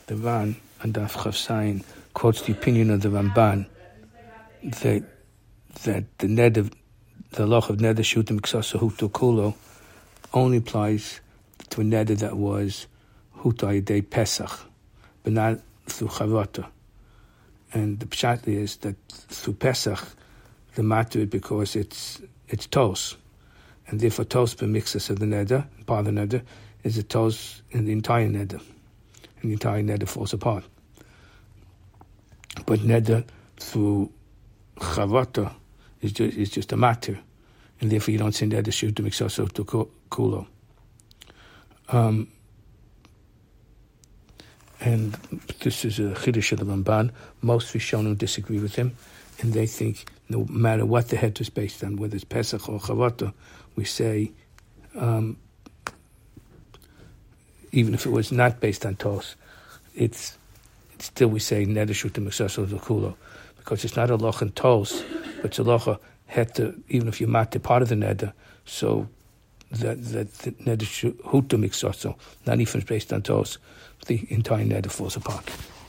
the Ran and Daf Chavsayin quotes the opinion of the Ramban that the neder, the loch of neder shutim ksasa huto kulo only applies to a neder that was huta yedei Pesach, but not through Chavata. And the pshat is that through Pesach, the matter because it's tos, and therefore tos b'mixus of the neder, part of the neder, is a tos in the entire neder, and the entire neder falls apart. But neder through Chavata is just a matter, and therefore you don't say neder shoot to mixus to kulo. And this is a chiddush of the Ramban. Most Rishonim disagree with him, and they think no matter what the head is based on, whether it's Pesach or Chavata, we say, even if it was not based on Tos, it's still we say neder shutim mixaso kulo, because it's not a loch and Tos, but it's a loch heta, even if you mat part of the neder, so that neder hutum mixaso, not even based on Tos, the entire neder falls apart.